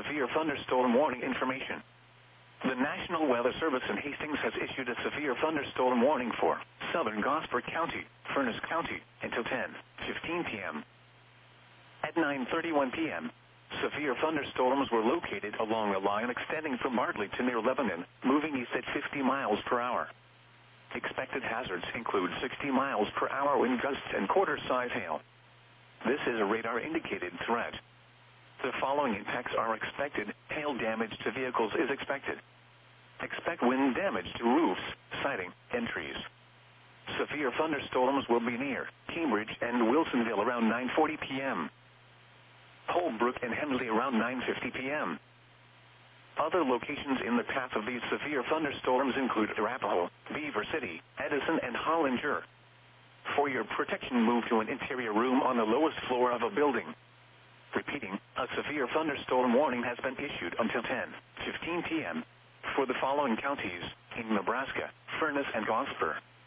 severe thunderstorm warning information. The National Weather Service in Hastings has issued a severe thunderstorm warning for southern Gosford County, Furness County, until 10:15 p.m. At 9:31 p.m., severe thunderstorms were located along a line extending from Bartley to near Lebanon, moving east at 50 miles per hour. Expected hazards include 60 miles per hour wind gusts and quarter-size hail. This is a radar-indicated threat. The following impacts are expected. Hail damage to vehicles is expected. Expect wind damage to roofs, siding, and trees. Severe thunderstorms will be near Cambridge and Wilsonville around 9:40 p.m. Holbrook and Henley around 9:50 p.m. Other locations in the path of these severe thunderstorms include Arapahoe, Beaver City, Edison, and Hollinger. For your protection, move to an interior room on the lowest floor of a building. Repeating, a severe thunderstorm warning has been issued until 10:15 p.m. for the following counties in Nebraska: Furness and Gosford.